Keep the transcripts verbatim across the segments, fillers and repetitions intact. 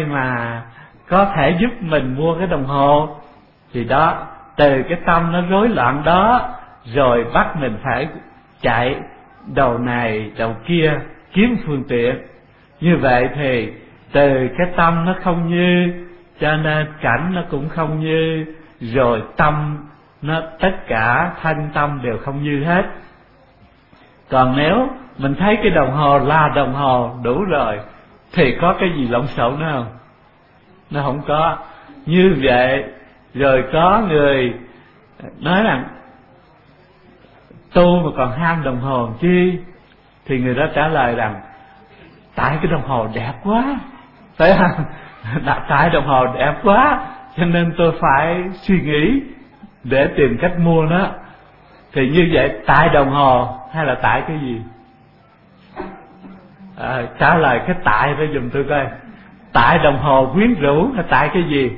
ai mà có thể giúp mình mua cái đồng hồ. Thì đó, từ cái tâm nó rối loạn đó, rồi bắt mình phải chạy đầu này đầu kia kiếm phương tiện. Như vậy thì từ cái tâm nó không như, cho nên cảnh nó cũng không như, rồi tâm nó, tất cả thân tâm đều không như hết. Còn nếu mình thấy cái đồng hồ là đồng hồ đủ rồi, thì có cái gì lộn xộn nữa không? Nó không có. Như vậy rồi có người nói rằng tu mà còn ham đồng hồ chi, thì người đó trả lời rằng tại cái đồng hồ đẹp quá, phải không? Tại đồng hồ đẹp quá cho nên tôi phải suy nghĩ để tìm cách mua nó. Thì như vậy tại đồng hồ hay là tại cái gì? À, trả lời cái tại phải dùm tôi coi. Tại đồng hồ quyến rũ hay tại cái gì?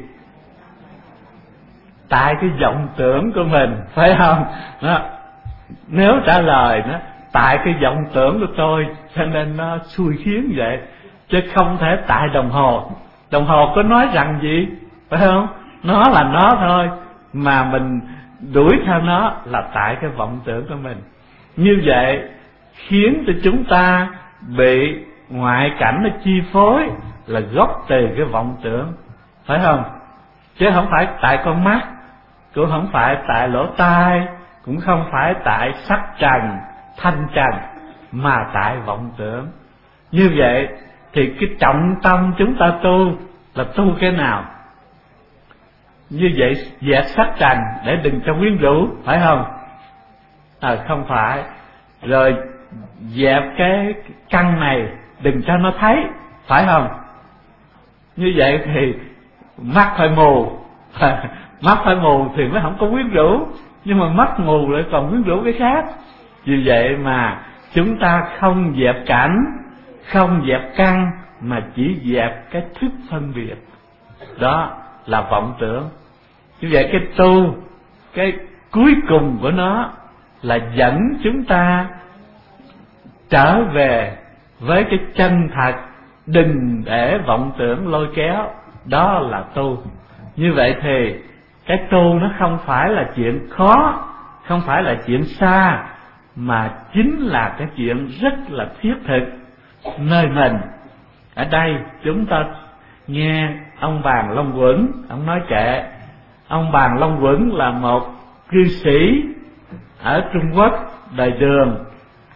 Tại cái vọng tưởng của mình, phải không? Đó. Nếu trả lời nó tại cái vọng tưởng của tôi cho nên nó xui khiến vậy, chứ không thể tại đồng hồ. Đồng hồ có nói rằng gì, phải không? Nó là nó thôi, mà mình đuổi theo nó là tại cái vọng tưởng của mình. Như vậy khiến cho chúng ta bị ngoại cảnh nó chi phối là gốc từ cái vọng tưởng, phải không? Chứ không phải tại con mắt, cũng không phải tại lỗ tai, cũng không phải tại sắc trần, thanh trần, mà tại vọng tưởng. Như vậy thì cái trọng tâm chúng ta tu là tu cái nào? Như vậy dẹp sắc trần để đừng cho quyến rũ, phải không? À, không phải. Rồi dẹp cái căn này đừng cho nó thấy, phải không? Như vậy thì mắt phải mù mắt phải mù thì mới không có quyến rũ, nhưng mà mắt mù lại còn quyến rũ cái khác. Vì vậy mà chúng ta không dẹp cảnh, không dẹp căn, mà chỉ dẹp cái thức phân biệt. Đó là vọng tưởng. Như vậy cái tu, cái cuối cùng của nó là dẫn chúng ta trở về với cái chân thật, đừng để vọng tưởng lôi kéo. Đó là tu. Như vậy thì cái tu nó không phải là chuyện khó, không phải là chuyện xa, mà chính là cái chuyện rất là thiết thực nơi mình. Ở đây chúng ta nghe ông Bàn Long Quẩn, ông nói kệ. Ông Bàn Long Quẩn là một cư sĩ ở Trung Quốc đời Đường.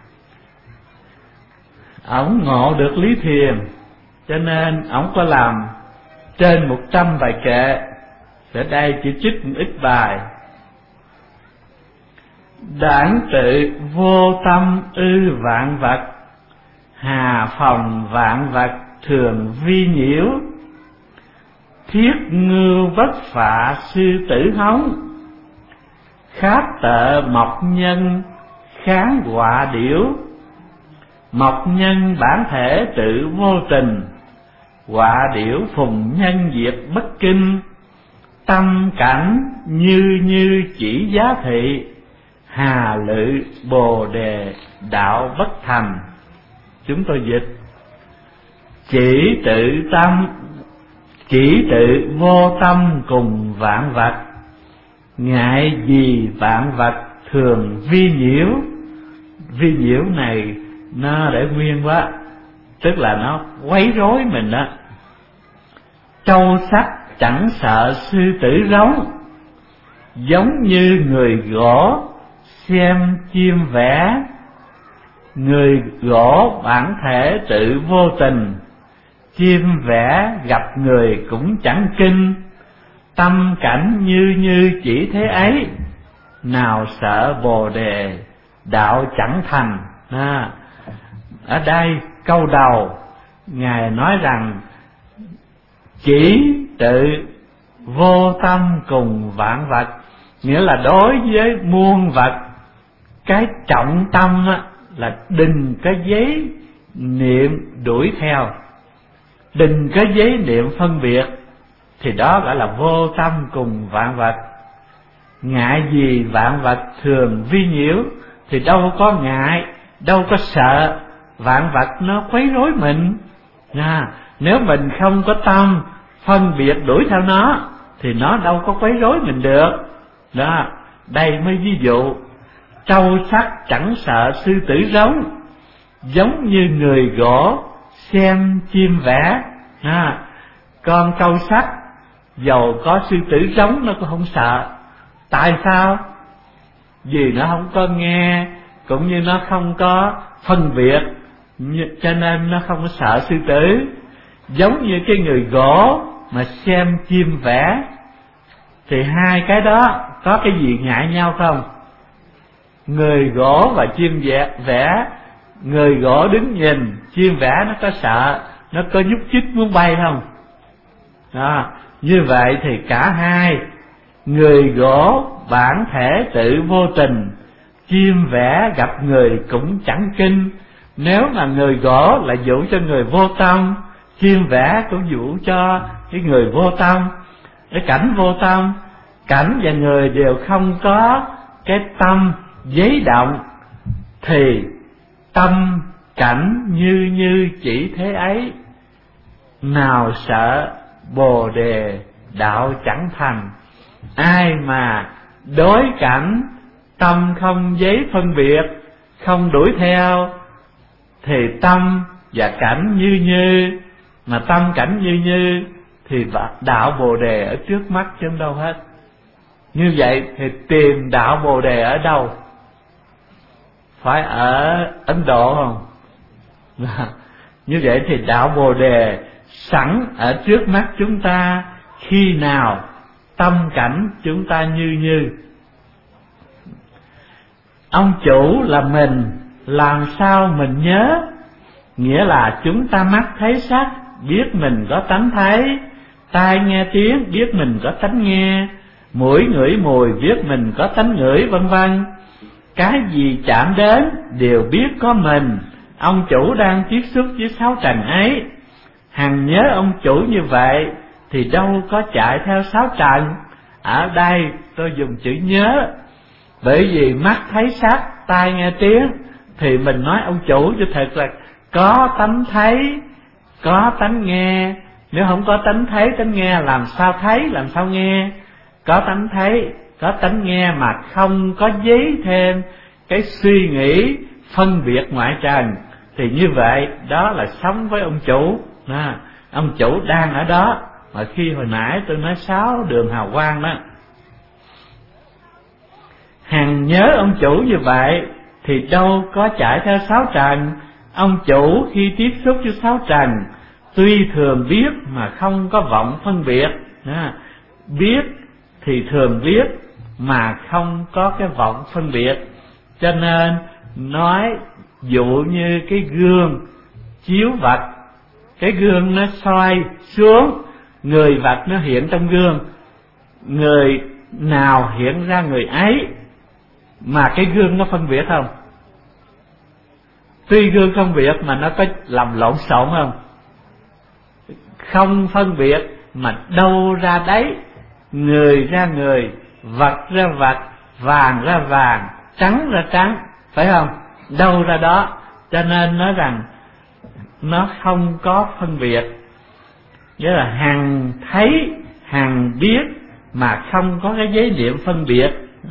Ông ngộ được lý thiền, cho nên ông có làm trên một trăm bài kệ. Ở đây chỉ trích một ít bài. Đảng tự vô tâm ư vạn vật, hà phòng vạn vật thường vi nhiễu. Thiết ngưu bất phạ sư tử hống, khát tợ mộc nhân kháng họa điểu. Mộc nhân bản thể tự vô tình, họa điểu phùng nhân diệt bất kinh. Tâm cảnh như như chỉ giá thị, hà lự bồ đề đạo bất thành. Chúng tôi dịch: chỉ tự tâm, chỉ tự vô tâm cùng vạn vật, ngại gì vạn vật thường vi nhiễu. Vi nhiễu này nó để nguyên quá, tức là nó quấy rối mình đó. Châu sắc chẳng sợ sư tử rống, giống như người gỗ xem chim vẽ. Người gỗ bản thể tự vô tình, chim vẽ gặp người cũng chẳng kinh. Tâm cảnh như như chỉ thế ấy, nào sợ bồ đề đạo chẳng thành. À, ở đây câu đầu Ngài nói rằng chỉ tự vô tâm cùng vạn vật, nghĩa là đối với muôn vật, cái trọng tâm á, là đừng có giấy niệm đuổi theo, đừng có giấy niệm phân biệt, thì đó gọi là vô tâm cùng vạn vật. Ngại gì vạn vật thường vi nhiễu, thì đâu có ngại, đâu có sợ vạn vật nó quấy rối mình. À, Nếu mình không có tâm phân biệt đuổi theo nó thì nó đâu có quấy rối mình được. Đó, đây mới ví dụ. Trâu sắt chẳng sợ sư tử rống, giống như người gỗ xem chim vẽ. À, con trâu sắt dầu có sư tử rống nó cũng không sợ. Tại sao? Vì nó không có nghe, cũng như nó không có phân biệt, cho nên nó không có sợ sư tử. Giống như cái người gỗ mà xem chim vẽ, thì hai cái đó có cái gì ngại nhau không? Người gỗ và chim vẽ, vẽ người gỗ đứng nhìn, chim vẽ nó có sợ, nó có nhúc nhích muốn bay không? Đó, như vậy thì cả hai, người gỗ bản thể tự vô tình, chim vẽ gặp người cũng chẳng kinh. Nếu mà người gỗ là dụ cho người vô tâm, chim vẽ cũng dụ cho cái người vô tâm. Cái cảnh vô tâm, cảnh và người đều không có cái tâm giấy động, thì tâm cảnh như như chỉ thế ấy, nào sợ bồ đề đạo chẳng thành. Ai mà đối cảnh tâm không giấy phân biệt, không đuổi theo, thì tâm và cảnh như như, mà tâm cảnh như như thì đạo bồ đề ở trước mắt chứ đâu hết. Như vậy thì tìm đạo bồ đề ở đâu? Phải ở Ấn Độ không? Như vậy thì đạo bồ đề sẵn ở trước mắt chúng ta khi nào tâm cảnh chúng ta như như. Ông chủ là mình, làm sao mình nhớ? Nghĩa là chúng ta mắt thấy sắc, biết mình có tánh thấy, tai nghe tiếng, biết mình có tánh nghe, mũi ngửi mùi, biết mình có tánh ngửi, vân vân. Cái gì chạm đến đều biết có mình. Ông chủ đang tiếp xúc với sáu trần ấy. Hằng nhớ ông chủ như vậy thì đâu có chạy theo sáu trần. Ở đây tôi dùng chữ nhớ, bởi vì mắt thấy sắc, tai nghe tiếng thì mình nói ông chủ, chứ thật là có tánh thấy, có tánh nghe. Nếu không có tánh thấy, tánh nghe, làm sao thấy, làm sao nghe? Có tánh thấy, có tánh nghe mà không có dấy thêm cái suy nghĩ phân biệt ngoại trần, thì như vậy đó là sống với ông chủ. À, ông chủ đang ở đó. Mà khi hồi nãy tôi nói sáu đường hào quang đó, hằng nhớ ông chủ như vậy thì đâu có chạy theo sáu trần. Ông chủ khi tiếp xúc với sáu trần, tuy thường biết mà không có vọng phân biệt. À, biết thì thường biết mà không có cái vọng phân biệt. Cho nên nói dụ như cái gương chiếu vật, cái gương nó soi xuống, người vật nó hiện trong gương, người nào hiện ra người ấy, mà cái gương nó phân biệt không? Tuy gương phân biệt mà nó có làm lộn xộn không? Không phân biệt mà đâu ra đấy, người ra người, vật ra vật, vàng ra vàng, trắng ra trắng, phải không? Đâu ra đó. Cho nên nói rằng nó không có phân biệt, nghĩa là hằng thấy, hằng biết mà không có cái giấy niệm phân biệt.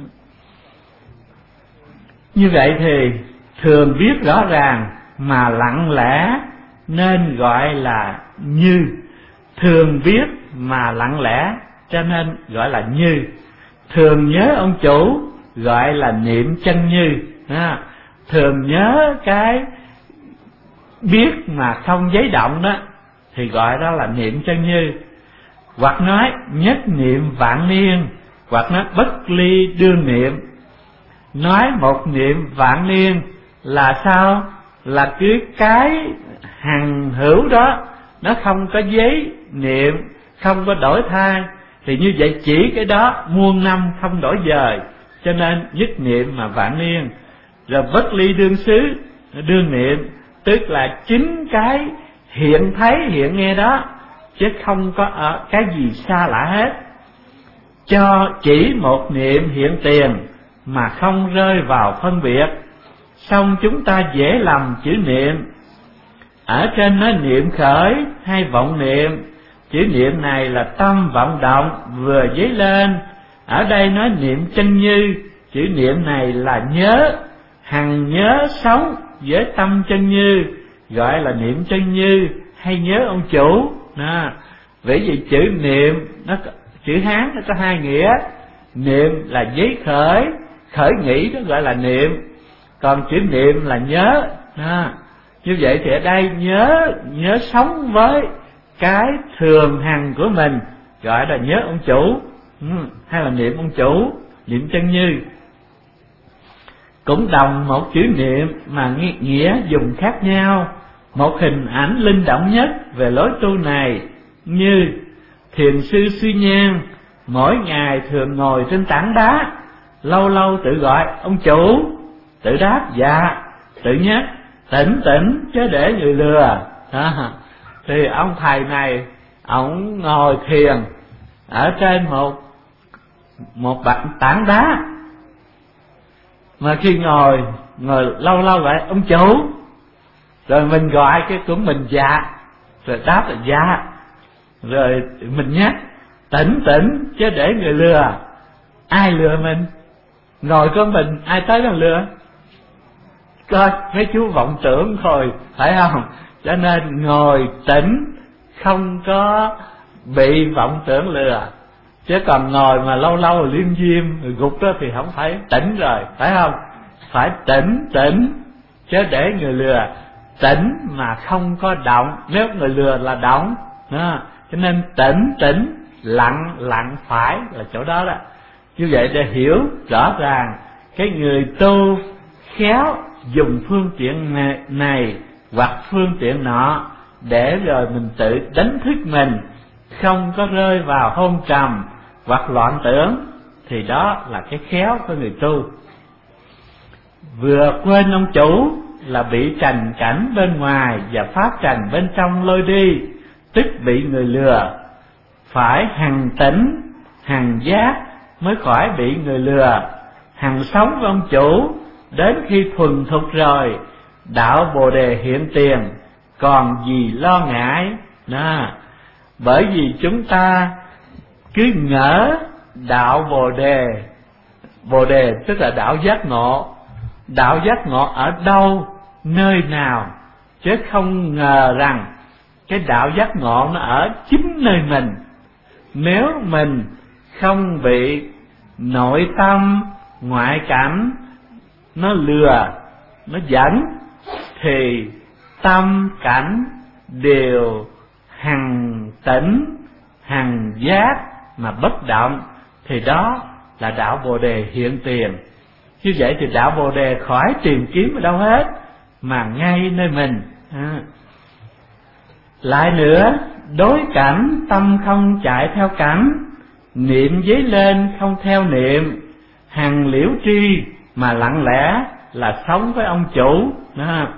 Như vậy thì thường biết rõ ràng mà lặng lẽ nên gọi là như. Thường biết mà lặng lẽ cho nên gọi là như. Thường nhớ ông chủ gọi là niệm chân như. À, thường nhớ cái biết mà không giấy động đó thì gọi đó là niệm chân như. Hoặc nói nhất niệm vạn niên, hoặc nói bất ly đương niệm. Nói một niệm vạn niên là sao? Là cứ cái hằng hữu đó nó không có giấy niệm, không có đổi thay, thì như vậy chỉ cái đó muôn năm không đổi dời, cho nên nhất niệm mà vạn niên. Rồi bất ly đương xứ, đương niệm tức là chính cái hiện thấy hiện nghe đó, chứ không có ở cái gì xa lạ hết. Cho chỉ một niệm hiện tiền mà không rơi vào phân biệt, xong chúng ta dễ lầm chữ niệm. Ở trên nó niệm khởi hay vọng niệm, chữ niệm này là tâm vọng động vừa dấy lên. Ở đây nói niệm chân như, chữ niệm này là nhớ, hằng nhớ sống với tâm chân như, gọi là niệm chân như hay nhớ ông chủ. Đó. Vì vậy chữ niệm nó chữ Hán nó có hai nghĩa. Niệm là giấy khởi, khởi nghĩ đó gọi là niệm, còn chữ niệm là nhớ. Đó. Như vậy thì ở đây nhớ nhớ sống với cái thường hằng của mình, gọi là nhớ ông chủ, ừ, hay là niệm ông chủ, niệm chân như. Cũng đồng một chữ niệm mà nghĩa dùng khác nhau. Một hình ảnh linh động nhất về lối tu này như thiền sư Suy Nhan mỗi ngày thường ngồi trên tảng đá, lâu lâu tự gọi ông chủ, tự đáp dạ, tự nhắc tỉnh tỉnh chứ để người lừa. Đó. Thì ông thầy này ông ngồi thiền ở trên một một bạch tảng đá, mà khi ngồi ngồi lâu lâu vậy ông chủ, rồi mình gọi cái của mình dạ, rồi đáp là dạ, rồi mình nhắc tỉnh tỉnh chứ để người lừa. Ai lừa mình? Ngồi có mình, ai tới đâu lừa? Coi mấy chú vọng tưởng thôi, phải không? Cho nên ngồi tỉnh không có bị vọng tưởng lừa. Chứ còn ngồi mà lâu lâu liêm diêm gục đó thì không phải tỉnh rồi, phải không? Phải tỉnh tỉnh chứ để người lừa. Tỉnh mà không có động, nếu người lừa là động đó. Cho nên tỉnh tỉnh lặng lặng phải là chỗ đó đó. Như vậy để hiểu rõ ràng cái người tu khéo dùng phương tiện này, này hoặc phương tiện nọ để rồi mình tự đánh thức mình, không có rơi vào hôn trầm hoặc loạn tưởng, thì đó là cái khéo của người tu. Vừa quên ông chủ là bị trần cảnh bên ngoài và pháp trần bên trong lôi đi, tức bị người lừa. Phải hằng tỉnh hằng giác mới khỏi bị người lừa. Hằng sống với ông chủ đến khi thuần thục rồi, đạo Bồ Đề hiện tiền, còn gì lo ngại. Đó. Bởi vì chúng ta cứ ngỡ đạo Bồ Đề, Bồ Đề tức là đạo giác ngộ. Đạo giác ngộ ở đâu, nơi nào, chứ không ngờ rằng cái đạo giác ngộ nó ở chính nơi mình. Nếu mình không bị nội tâm ngoại cảnh nó lừa, nó dẫn, thì tâm cảnh đều hằng tỉnh hằng giác mà bất động, thì đó là đạo Bồ Đề hiện tiền. Như vậy thì đạo Bồ Đề khỏi tìm kiếm ở đâu hết, mà ngay nơi mình. À. Lại nữa, đối cảnh tâm không chạy theo cảnh, niệm dấy lên không theo niệm, hằng liễu tri mà lặng lẽ là sống với ông chủ. Đó.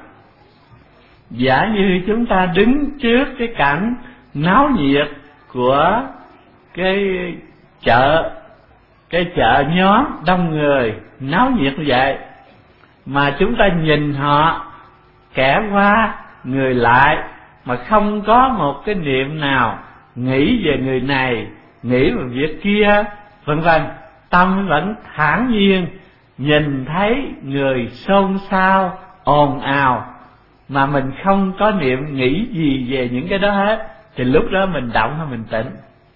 Giả như chúng ta đứng trước cái cảnh náo nhiệt của cái chợ, cái chợ nhóm đông người náo nhiệt như vậy, mà chúng ta nhìn họ kẻ qua người lại, mà không có một cái niệm nào nghĩ về người này, nghĩ về việc kia, vân vân, tâm vẫn thản nhiên, nhìn thấy người xôn xao ồn ào mà mình không có niệm nghĩ gì về những cái đó hết, thì lúc đó mình động hay mình tĩnh?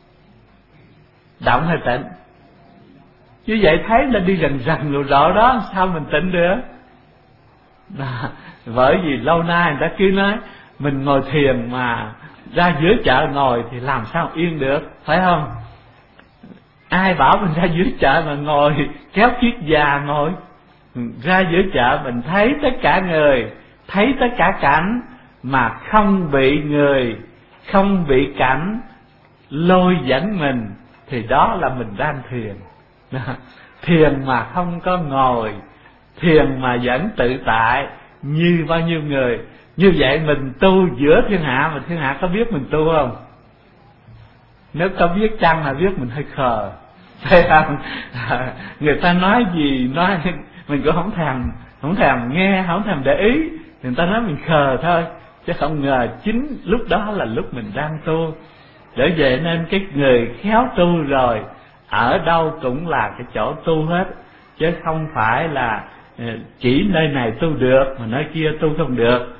Động hay tĩnh? Như vậy thấy là đi rần rần rồi rõ đó, sao mình tĩnh được? À, bởi vì lâu nay người ta cứ nói mình ngồi thiền mà ra giữa chợ ngồi thì làm sao yên được, phải không? Ai bảo mình ra giữa chợ mà ngồi kéo chiếc già ngồi? Ra giữa chợ mình thấy tất cả người, thấy tất cả cảnh, mà không bị người, không bị cảnh lôi dẫn mình, thì đó là mình đang thiền. Thiền mà không có ngồi, thiền mà vẫn tự tại như bao nhiêu người. Như vậy mình tu giữa thiên hạ, mà thiên hạ có biết mình tu không? Nếu có biết chăng là biết mình hơi khờ, thấy không? Người ta nói gì nói mình cũng không thèm, không thèm nghe, không thèm để ý. Người ta nói mình khờ thôi, chứ không ngờ chính lúc đó là lúc mình đang tu. Bởi vậy nên cái người khéo tu rồi ở đâu cũng là cái chỗ tu hết, chứ không phải là chỉ nơi này tu được mà nơi kia tu không được.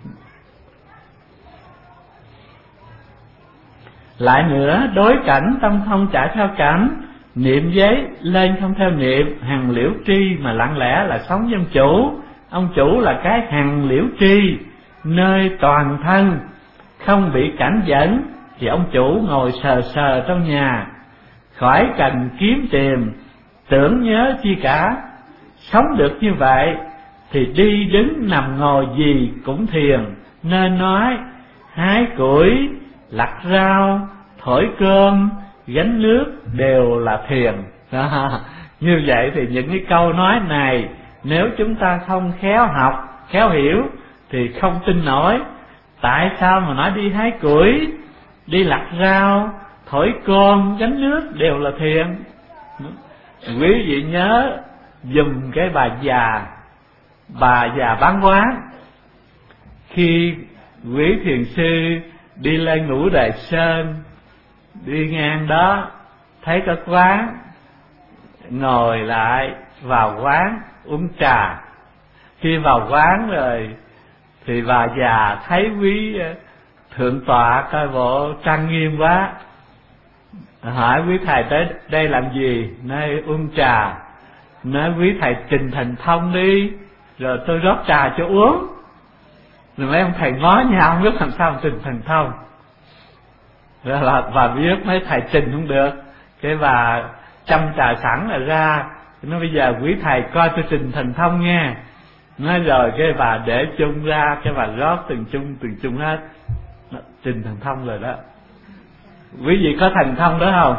Lại nữa, đối cảnh tâm không chạy theo cảnh, niệm giấy lên không theo niệm, hằng liễu tri mà lặng lẽ là sống với ông chủ. Ông chủ là cái hằng liễu tri, nơi toàn thân không bị cảnh dẫn, thì ông chủ ngồi sờ sờ trong nhà, khỏi cần kiếm tìm tưởng nhớ chi cả. Sống được như vậy thì đi đứng nằm ngồi gì cũng thiền, nên nói hái củi, lặt rau, thổi cơm, gánh nước đều là thiền. Như vậy thì những cái câu nói này nếu chúng ta không khéo học, khéo hiểu thì không tin nổi. Tại sao mà nói đi hái củi, đi lặt rau, thổi cơm, gánh nước đều là thiền? Quý vị nhớ dùm cái bà già, bà già bán quán. Khi quý thiền sư đi lên Ngũ Đài Sơn, đi ngang đó thấy có quán, ngồi lại vào quán uống trà. Khi vào quán rồi thì bà già thấy quý thượng tọa coi bộ trang nghiêm quá, hỏi quý thầy tới đây làm gì? Nói uống trà. Nói quý thầy trình thần thông đi, rồi tôi rót trà cho uống. Rồi mấy ông thầy ngó nhau không biết làm sao trình thần thông. Rồi là bà biết mấy thầy trình không được, cái bà chăm trà sẵn là ra. Nói bây giờ quý thầy coi tôi trình thần thông nghe. Nói rồi cái bà để chung ra, cái bà rót từng chung từng chung hết. Trình thần thông rồi đó. Quý vị có thần thông đó không?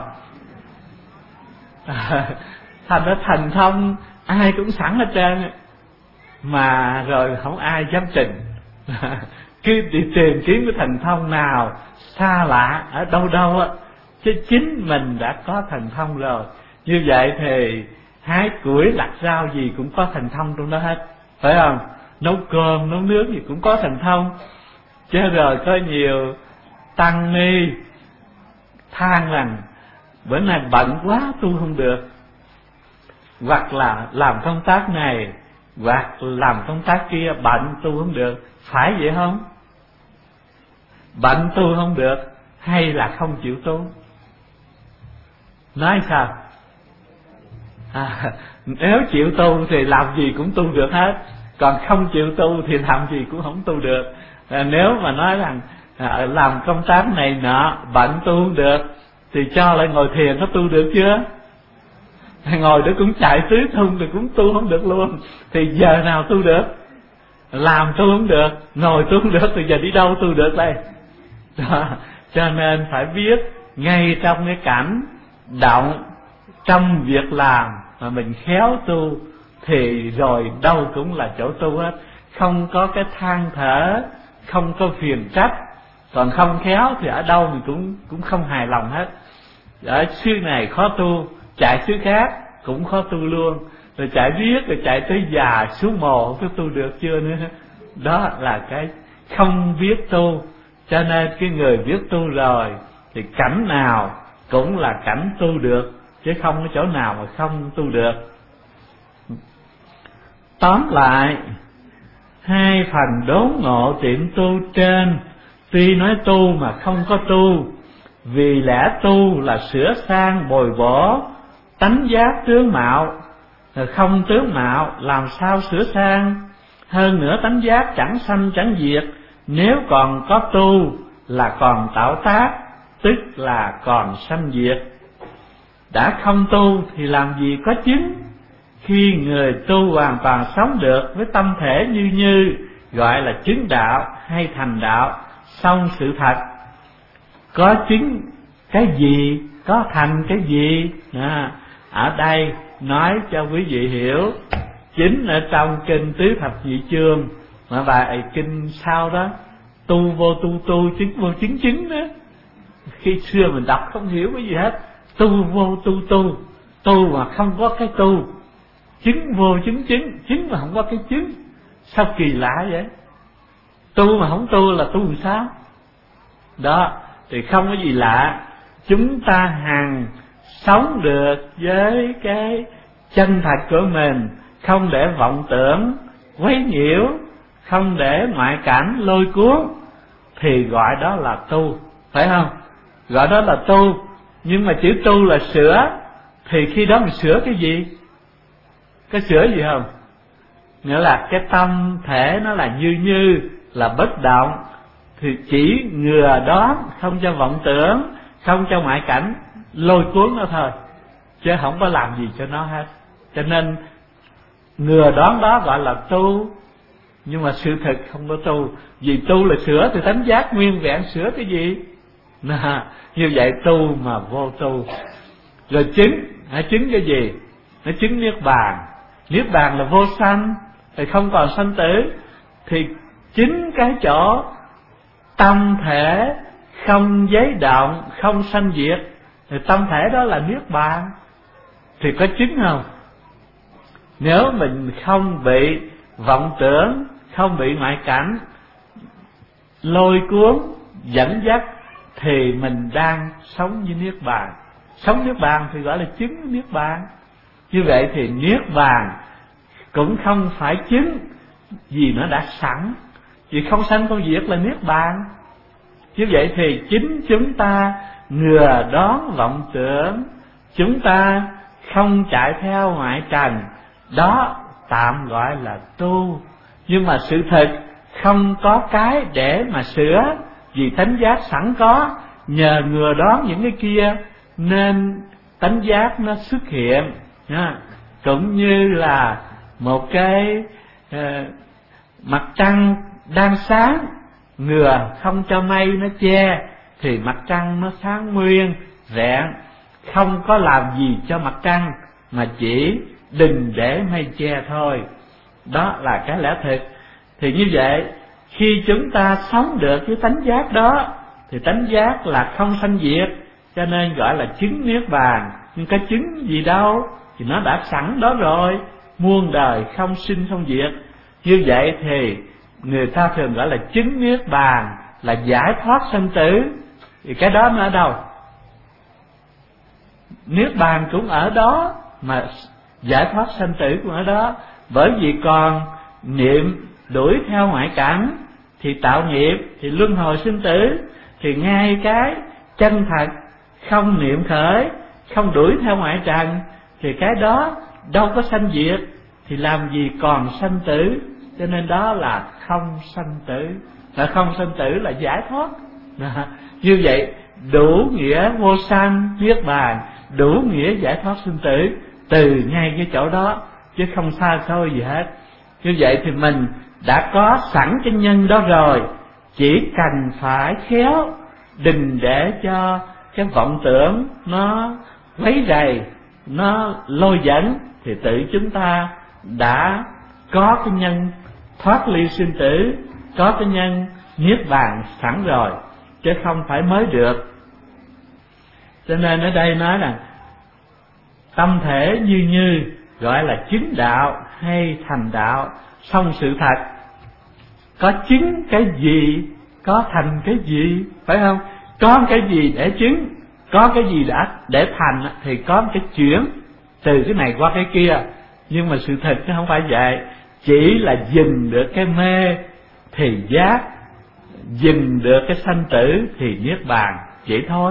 À, thành ra thần thông ai cũng sẵn hết trơn, mà rồi không ai dám trình. Cứ đi tìm kiếm cái thần thông nào xa lạ ở đâu đâu á, chứ chính mình đã có thần thông rồi. Như vậy thì hái củi lặt rau gì cũng có thần thông trong đó hết, phải không? Nấu cơm nấu nước gì cũng có thần thông. Chứ rồi có nhiều tăng ni than rằng bữa nay bận quá tu không được, hoặc là làm công tác này hoặc làm công tác kia, bận tu không được. Phải vậy không? Bận tu không được hay là không chịu tu? Nói sao? À, nếu chịu tu thì làm gì cũng tu được hết, còn không chịu tu thì làm gì cũng không tu được. À, nếu mà nói rằng à, làm công tác này nọ bận tu không được thì cho lại ngồi thiền có tu được chưa? Ngồi đó cũng chạy tứ tung thì cũng tu không được luôn. Thì giờ nào tu được? Làm tu không được, ngồi tu không được, thì giờ đi đâu tu được đây? Đó. Cho nên phải biết ngay trong cái cảnh động, trong việc làm mà mình khéo tu thì rồi đâu cũng là chỗ tu hết. Không có cái than thở, không có phiền trách. Còn không khéo thì ở đâu mình cũng cũng không hài lòng hết. Ở xứ này khó tu, chạy xứ khác cũng khó tu luôn. Rồi chạy riết, rồi chạy tới già xuống mồ không có tu được chưa nữa. Đó là cái không biết tu. Cho nên cái người biết tu rồi thì cảnh nào cũng là cảnh tu được, chứ không có chỗ nào mà không tu được. Tóm lại, hai phần đốn ngộ tiệm tu trên, tuy nói tu mà không có tu, vì lẽ tu là sửa sang bồi bổ tánh giác tướng mạo, không tướng mạo làm sao sửa sang. Hơn nữa tánh giác chẳng sanh chẳng diệt, nếu còn có tu là còn tạo tác, tức là còn sanh diệt. Đã không tu thì làm gì có chứng. Khi người tu hoàn toàn sống được với tâm thể như như, gọi là chứng đạo hay thành đạo, xong sự thật. Có chứng cái gì, có thành cái gì. À, ở đây nói cho quý vị hiểu, chính ở trong kinh Tứ Thập Nhị Chương, mà bài kinh sau đó, tu vô tu tu, chứng vô chứng chứng đó. Khi xưa mình đọc không hiểu cái gì hết, tu vô tu tu, tu mà không có cái tu, chứng vô chứng chứng, chứng mà không có cái chứng. Sao kỳ lạ vậy? Tu mà không tu là tu làm sao? Đó, thì không có gì lạ. Chúng ta hằng sống được với cái chân thật của mình, không để vọng tưởng quấy nhiễu, không để ngoại cảnh lôi cuốn, thì gọi đó là tu, phải không? Gọi đó là tu. Nhưng mà chữ tu là sửa, thì khi đó mình sửa cái gì? Có sửa gì không? Nghĩa là cái tâm thể nó là như như, là bất động, thì chỉ ngừa đoán, không cho vọng tưởng, không cho ngoại cảnh lôi cuốn nó thôi, chứ không có làm gì cho nó hết. Cho nên ngừa đoán đó gọi là tu. Nhưng mà sự thực không có tu. Vì tu là sửa thì tánh giác nguyên vẹn, sửa cái gì? Nà, như vậy tu mà vô tu. Rồi chứng, hãy chứng cái gì? Nó chứng niết bàn. Niết bàn là vô sanh, thì không còn sanh tử. Thì chính cái chỗ tâm thể không giấy động, không sanh diệt, thì tâm thể đó là niết bàn. Thì có chứng không? Nếu mình không bị vọng tưởng, không bị ngoại cảnh lôi cuốn, dẫn dắt, thì mình đang sống như niết bàn. Sống niết bàn thì gọi là chứng niết bàn. Như vậy thì niết bàn cũng không phải chứng, vì nó đã sẵn. Vì không sanh không diệt là niết bàn. Như vậy thì chính chúng ta ngừa đoán vọng tưởng, chúng ta không chạy theo ngoại trần, đó tạm gọi là tu. Nhưng mà sự thật không có cái để mà sửa, vì tánh giác sẵn có, nhờ ngừa đoán những cái kia nên tánh giác nó xuất hiện nha. Cũng như là một cái uh, mặt trăng đang sáng, ngừa không cho mây nó che, thì mặt trăng nó sáng nguyên vẹn, không có làm gì cho mặt trăng, mà chỉ đừng để mây che thôi. Đó là cái lẽ thực. Thì như vậy, khi chúng ta sống được với tánh giác đó, thì tánh giác là không sanh diệt, cho nên gọi là chứng niết bàn. Nhưng cái chứng gì đâu, thì nó đã sẵn đó rồi, muôn đời không sinh không diệt. Như vậy thì người ta thường gọi là chứng niết bàn, là giải thoát sanh tử. Thì cái đó nó ở đâu? Niết bàn cũng ở đó, mà giải thoát sanh tử cũng ở đó. Bởi vì còn niệm đuổi theo ngoại cảnh thì tạo nghiệp, thì luân hồi sinh tử. Thì ngay cái chân thật không niệm khởi, không đuổi theo ngoại trần, thì cái đó đâu có sanh diệt, thì làm gì còn sanh tử. Cho nên đó là không sanh tử. Là không sanh tử là giải thoát. Như vậy đủ nghĩa vô sanh niết bàn, đủ nghĩa giải thoát sinh tử, từ ngay cái chỗ đó, chứ không xa xôi gì hết. Như vậy thì mình đã có sẵn cái nhân đó rồi, chỉ cần phải khéo, đừng để cho cái vọng tưởng nó quấy rầy, nó lôi dẫn, thì tự chúng ta đã có cái nhân thoát ly sinh tử, có cái nhân niết bàn sẵn rồi, chứ không phải mới được. Cho nên ở đây nói là tâm thể như như, gọi là chứng đạo hay thành đạo. Xong sự thật, có chứng cái gì, có thành cái gì, phải không? Có cái gì để chứng, có cái gì đã để thành, thì có cái chuyển từ cái này qua cái kia. Nhưng mà sự thật nó không phải vậy. Chỉ là dừng được cái mê thì giác, dừng được cái sanh tử thì niết bàn, vậy thôi.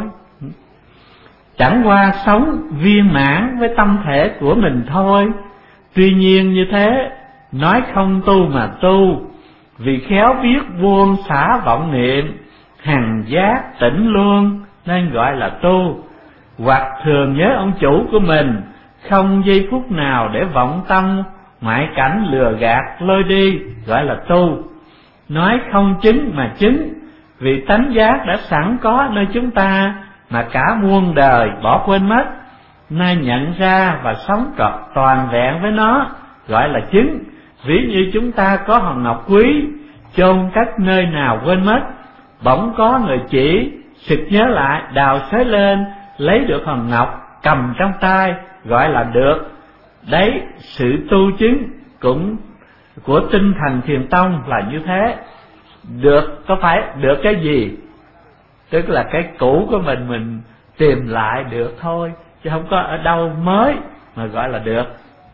Chẳng qua sống viên mãn với tâm thể của mình thôi. Tuy nhiên như thế, nói không tu mà tu, vì khéo biết buông xả vọng niệm, hằng giác tỉnh luôn, nên gọi là tu. Hoặc thường nhớ ông chủ của mình, không giây phút nào để vọng tâm ngoại cảnh lừa gạt lôi đi, gọi là tu. Nói không chứng mà chứng, vì tánh giác đã sẵn có nơi chúng ta, mà cả muôn đời bỏ quên mất, nay nhận ra và sống trọn toàn vẹn với nó, gọi là chứng. Ví như chúng ta có hòn ngọc quý, chôn cất nơi nào quên mất, bỗng có người chỉ, sực nhớ lại, đào xới lên, lấy được hòn ngọc, cầm trong tay, gọi là được. Đấy, sự tu chứng cũng của tinh thần thiền tông là như thế. được có phải được cái gì, tức là cái cũ của mình mình tìm lại được thôi, chứ không có ở đâu mới mà gọi là được.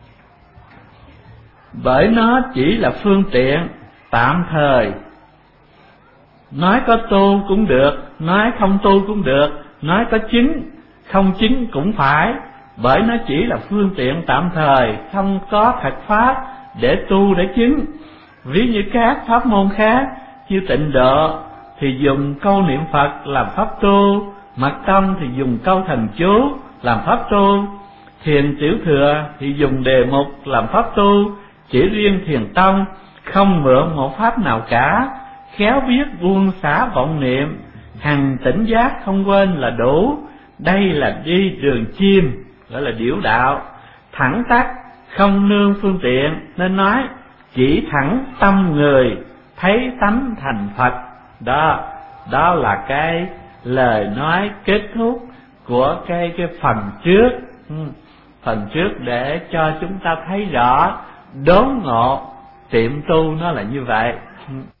Bởi nó chỉ là phương tiện tạm thời. Nói có tu cũng được, nói không tu cũng được, nói có chứng không chứng cũng phải, bởi nó chỉ là phương tiện tạm thời, không có thật pháp để tu để chứng. Ví như các pháp môn khác như tịnh độ thì dùng câu niệm Phật làm pháp tu, mật tông thì dùng câu thần chú làm pháp tu, thiền tiểu thừa thì dùng đề mục làm pháp tu. Chỉ riêng thiền tông không mượn một pháp nào cả, khéo biết buông xả vọng niệm, hằng tỉnh giác không quên là đủ. Đây là đi đường chim, gọi là điểu đạo, thẳng tắc không nương phương tiện, nên nói chỉ thẳng tâm người thấy tánh thành Phật. Đó, đó là cái lời nói kết thúc của cái cái phần trước. Phần trước để cho chúng ta thấy rõ đốn ngộ tiệm tu nó là như vậy.